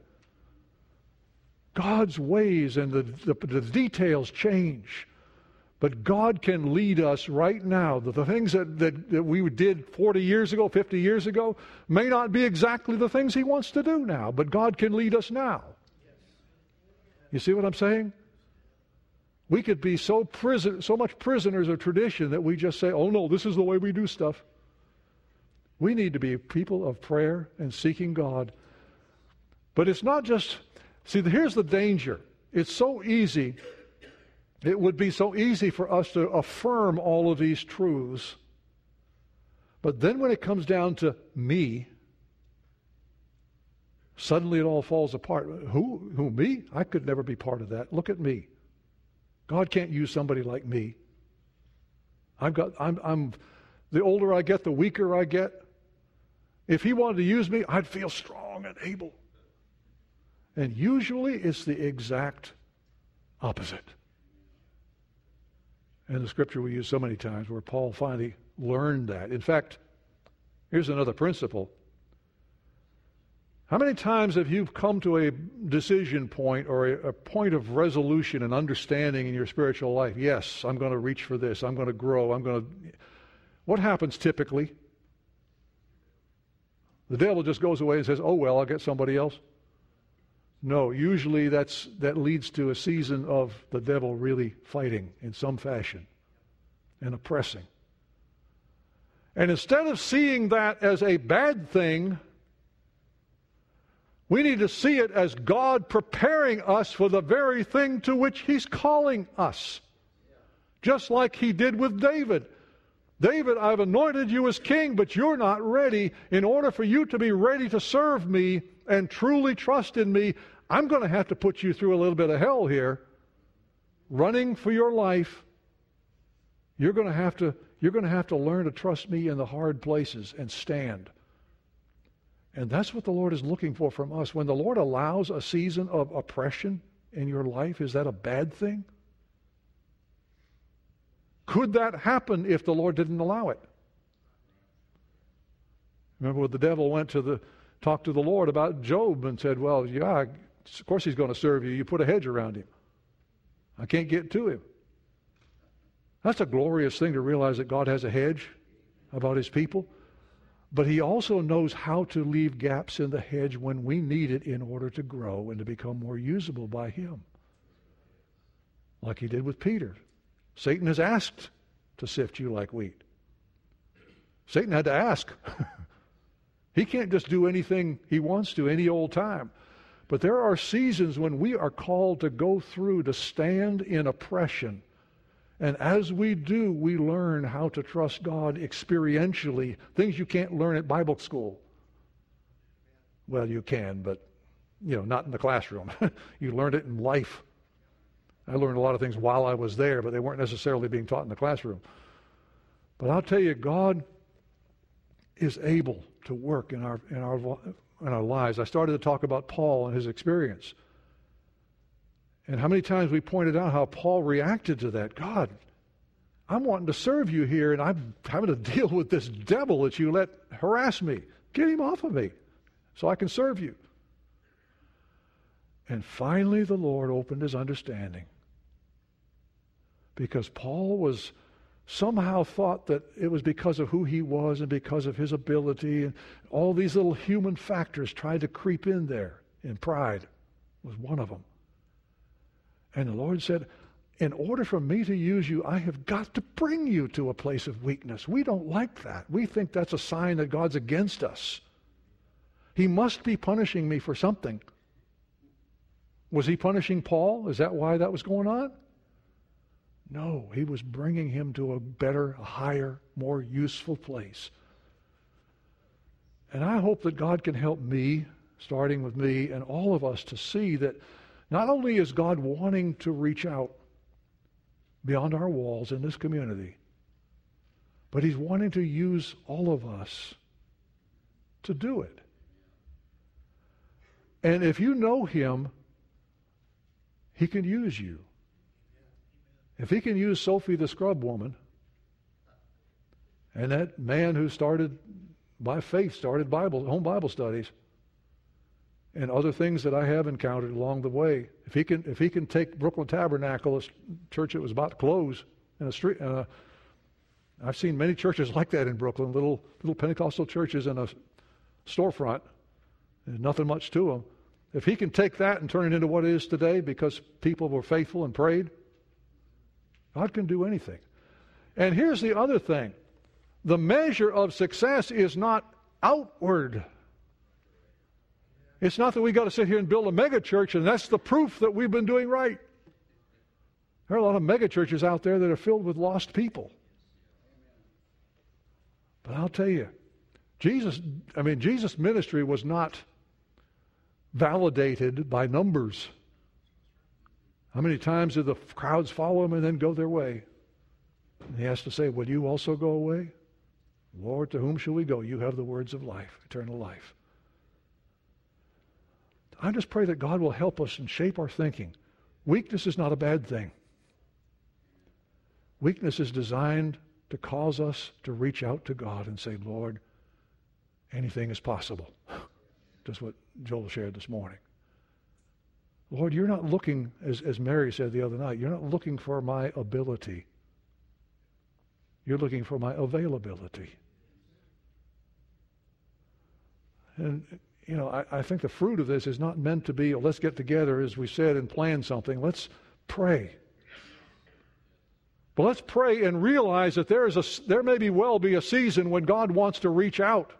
God's ways and the details change. But God can lead us right now. The things that we did 40 years ago, 50 years ago, may not be exactly the things he wants to do now. But God can lead us now. You see what I'm saying? We could be so much prisoners of tradition that we just say, oh no, this is the way we do stuff. We need to be people of prayer and seeking God. But it's not just, see, here's the danger. It's so easy, it would be so easy for us to affirm all of these truths. But then when it comes down to me, suddenly it all falls apart. Who, me? I could never be part of that. Look at me. God can't use somebody like me. I'm the older I get, the weaker I get. If he wanted to use me, I'd feel strong and able. And usually it's the exact opposite. And the scripture we use so many times where Paul finally learned that. In fact, here's another principle. How many times have you come to a decision point or a point of resolution and understanding in your spiritual life? Yes, I'm going to reach for this. I'm going to grow. What happens typically? The devil just goes away and says, oh, well, I'll get somebody else. No, usually that leads to a season of the devil really fighting in some fashion and oppressing. And instead of seeing that as a bad thing, we need to see it as God preparing us for the very thing to which He's calling us. Just like He did with David. David, I've anointed you as king, but you're not ready. In order for you to be ready to serve me and truly trust in me, I'm going to have to put you through a little bit of hell here. Running for your life. You're going to have to learn to trust me in the hard places and stand. And that's what the Lord is looking for from us. When the Lord allows a season of oppression in your life, is that a bad thing? Could that happen if the Lord didn't allow it? Remember when the devil went to talk to the Lord about Job and said, well, yeah, of course he's going to serve you. You put a hedge around him. I can't get to him. That's a glorious thing to realize that God has a hedge about His people. But He also knows how to leave gaps in the hedge when we need it in order to grow and to become more usable by Him. Like He did with Peter. Satan has asked to sift you like wheat. Satan had to ask. He can't just do anything he wants to any old time. But there are seasons when we are called to go through, to stand in oppression. And as we do, we learn how to trust God experientially, things you can't learn at Bible school. Well, you can, but not in the classroom. You learned it in life. I learned a lot of things while I was there, but they weren't necessarily being taught in the classroom. But I'll tell you, God is able to work in our lives. I started to talk about Paul and his experience. And how many times we pointed out how Paul reacted to that. God, I'm wanting to serve you here, and I'm having to deal with this devil that you let harass me. Get him off of me so I can serve you. And finally the Lord opened his understanding. Because Paul was somehow thought that it was because of who he was and because of his ability, and all these little human factors tried to creep in there, and pride was one of them. And the Lord said, in order for me to use you, I have got to bring you to a place of weakness. We don't like that. We think that's a sign that God's against us. He must be punishing me for something. Was He punishing Paul? Is that why that was going on? No, He was bringing him to a better, a higher, more useful place. And I hope that God can help me, starting with me, and all of us to see that not only is God wanting to reach out beyond our walls in this community, but He's wanting to use all of us to do it. And if you know Him, He can use you. If He can use Sophie the scrub woman, and that man who started home Bible studies, and other things that I have encountered along the way. If he can take Brooklyn Tabernacle, a church that was about to close in a street. I've seen many churches like that in Brooklyn, little Pentecostal churches in a storefront. There's nothing much to them. If He can take that and turn it into what it is today because people were faithful and prayed, God can do anything. And here's the other thing. The measure of success is not outward. It's not that we got to sit here and build a mega church and that's the proof that we've been doing right. There are a lot of mega churches out there that are filled with lost people. But I'll tell you, Jesus' ministry was not validated by numbers. How many times did the crowds follow Him and then go their way? And He has to say, will you also go away? Lord, to whom shall we go? You have the words of life, eternal life. I just pray that God will help us and shape our thinking. Weakness is not a bad thing. Weakness is designed to cause us to reach out to God and say, Lord, anything is possible. Just what Joel shared this morning. Lord, you're not looking, as Mary said the other night, you're not looking for my ability. You're looking for my availability. And, you know, I think the fruit of this is not meant to be, let's get together, as we said, and plan something. Let's pray. But let's pray and realize that there may well be a season when God wants to reach out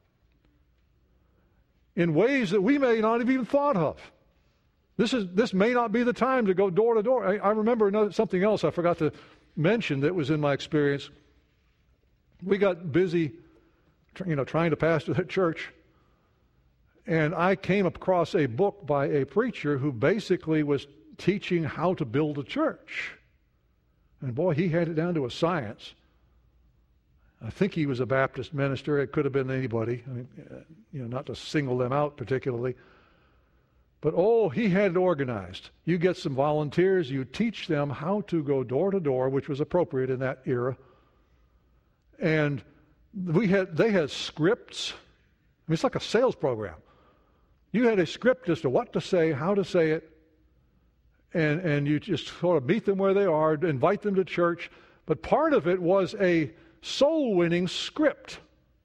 in ways that we may not have even thought of. This may not be the time to go door to door. I remember something else I forgot to mention that was in my experience. We got busy, trying to pastor that church, and I came across a book by a preacher who basically was teaching how to build a church. And boy, he had it down to a science. I think he was a Baptist minister. It could have been anybody. I mean, not to single them out particularly. But he had it organized. You get some volunteers, you teach them how to go door to door, which was appropriate in that era. And they had scripts. I mean, it's like a sales program. You had a script as to what to say, how to say it, and you just sort of meet them where they are, invite them to church. But part of it was a soul-winning script.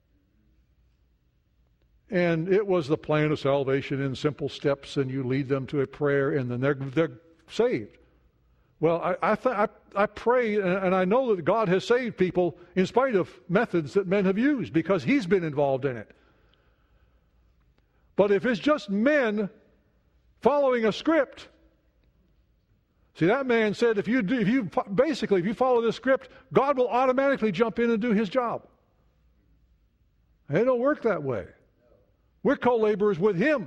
And it was the plan of salvation in simple steps, and you lead them to a prayer, and then they're saved. Well, I pray, and I know that God has saved people in spite of methods that men have used, because He's been involved in it. But if it's just men following a script, see, that man said, if you follow this script, God will automatically jump in and do His job. It don't work that way. We're co-laborers with Him.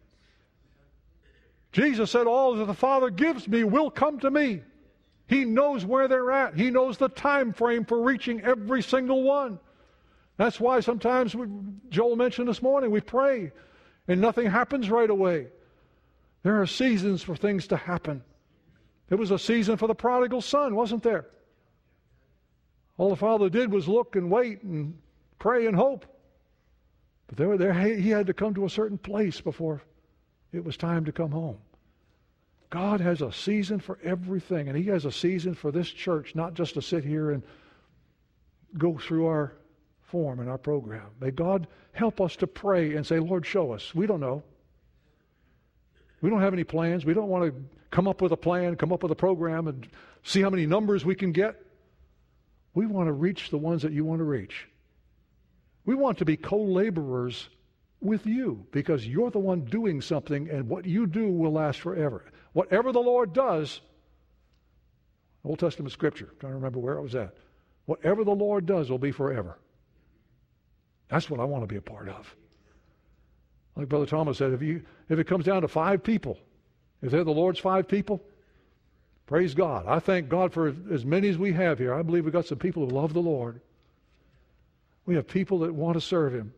Jesus said, all that the Father gives me will come to me. He knows where they're at. He knows the time frame for reaching every single one. That's why sometimes, Joel mentioned this morning, we pray and nothing happens right away. There are seasons for things to happen. It was a season for the prodigal son, wasn't there? All the father did was look and wait and pray and hope. But he had to come to a certain place before it was time to come home. God has a season for everything, and He has a season for this church, not just to sit here and go through our form and our program. May God help us to pray and say, Lord, show us. We don't know. We don't have any plans. We don't want to come up with a plan, come up with a program, and see how many numbers we can get. We want to reach the ones that you want to reach. We want to be co-laborers with you, because you're the one doing something, and what you do will last forever. Whatever the Lord does, Old Testament scripture, I'm trying to remember where it was at. Whatever the Lord does will be forever. That's what I want to be a part of. Like Brother Thomas said, if it comes down to 5 people, if they're the Lord's 5 people, praise God. I thank God for as many as we have here. I believe we've got some people who love the Lord. We have people that want to serve Him.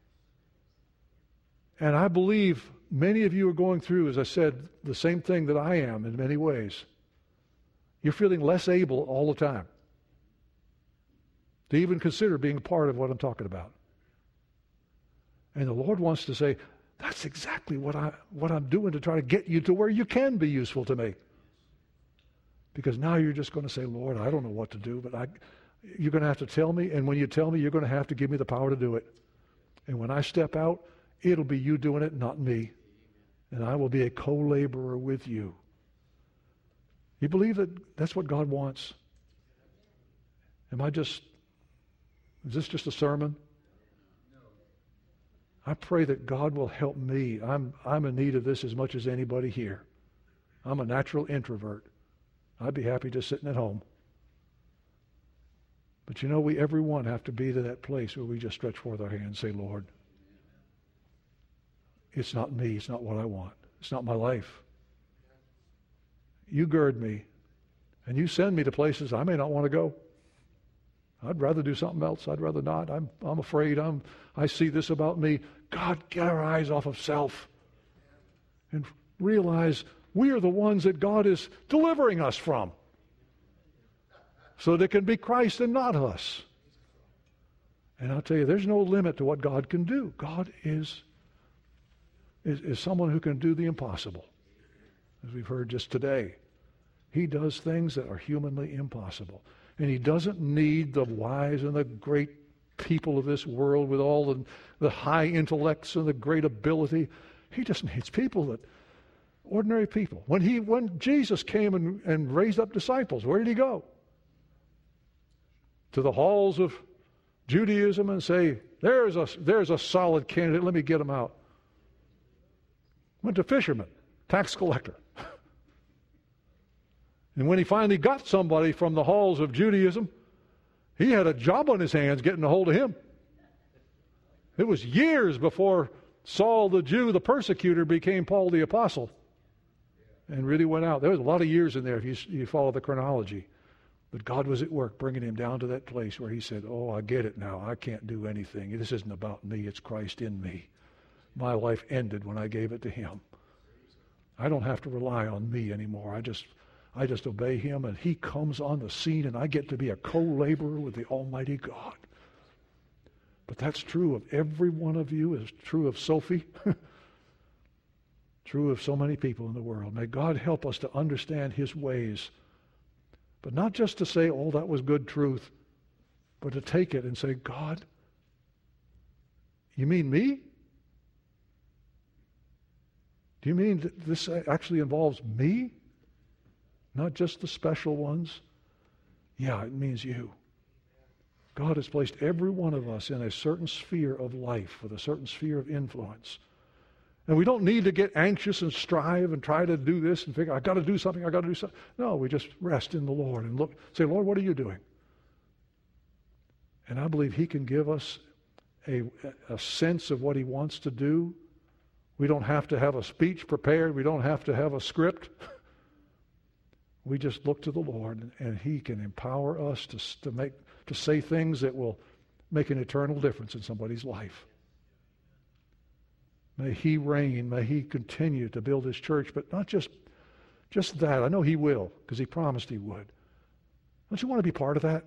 And I believe many of you are going through, as I said, the same thing that I am in many ways. You're feeling less able all the time to even consider being a part of what I'm talking about. And the Lord wants to say, that's exactly what I'm doing to try to get you to where you can be useful to me. Because now you're just going to say, Lord, I don't know what to do, but you're going to have to tell me, and when you tell me, you're going to have to give me the power to do it. And when I step out, it'll be you doing it, not me. And I will be a co-laborer with you. You believe that that's what God wants? Is this just a sermon? I pray that God will help me. I'm in need of this as much as anybody here. I'm a natural introvert. I'd be happy just sitting at home. But we everyone have to be to that place where we just stretch forth our hands and say, Lord, it's not me. It's not what I want. It's not my life. You gird me, and you send me to places I may not want to go. I'd rather do something else. I'd rather not. I'm afraid. I see this about me. God, get our eyes off of self and realize we are the ones that God is delivering us from, so that it can be Christ and not us. And I'll tell you, there's no limit to what God can do. God is someone who can do the impossible, as we've heard just today. He does things that are humanly impossible. And he doesn't need the wise and the great people of this world with all the high intellects and the great ability. He just needs people that, ordinary people. When Jesus came and raised up disciples, where did he go? To the halls of Judaism and say, there's a solid candidate, let me get him out. Went to fishermen, tax collector. And when he finally got somebody from the halls of Judaism, he had a job on his hands getting a hold of him. It was years before Saul the Jew, the persecutor, became Paul the apostle and really went out. There was a lot of years in there if you follow the chronology. But God was at work bringing him down to that place where he said, oh, I get it now. I can't do anything. This isn't about me. It's Christ in me. My life ended when I gave it to him. I don't have to rely on me anymore. I just obey him, and he comes on the scene, and I get to be a co-laborer with the Almighty God. But that's true of every one of you. It's true of Sophie. True of so many people in the world. May God help us to understand his ways. But not just to say, oh, that was good truth, but to take it and say, God, you mean me? Do you mean that this actually involves me? Not just the special ones? Yeah, it means you. God has placed every one of us in a certain sphere of life with a certain sphere of influence. And we don't need to get anxious and strive and try to do this and figure, I've got to do something. No, we just rest in the Lord and say, Lord, what are you doing? And I believe he can give us a sense of what he wants to do. We don't have to have a speech prepared. We don't have to have a script. We just look to the Lord, and he can empower us to say things that will make an eternal difference in somebody's life. May he reign. May he continue to build his church, but not just that. I know he will, because he promised he would. Don't you want to be part of that?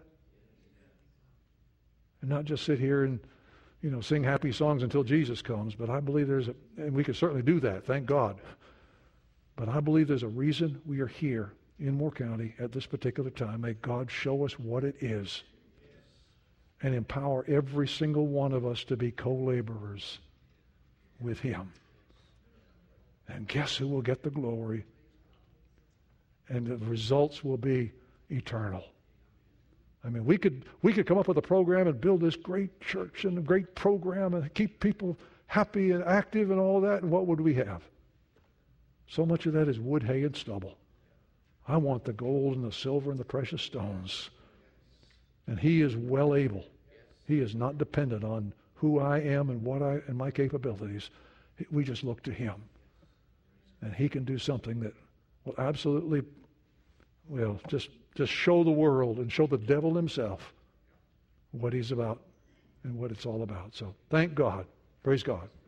And not just sit here and, sing happy songs until Jesus comes, but I believe and we can certainly do that, thank God. But I believe there's a reason we are here in Moore County at this particular time. May God show us what it is and empower every single one of us to be co-laborers with him. And guess who will get the glory? And the results will be eternal. I mean, we could come up with a program and build this great church and a great program and keep people happy and active and all that, and what would we have? So much of that is wood, hay, and stubble. I want the gold and the silver and the precious stones. And he is well able. He is not dependent on who I am and my capabilities. We just look to him. And he can do something that will absolutely, just show the world and show the devil himself what he's about and what it's all about. So thank God. Praise God.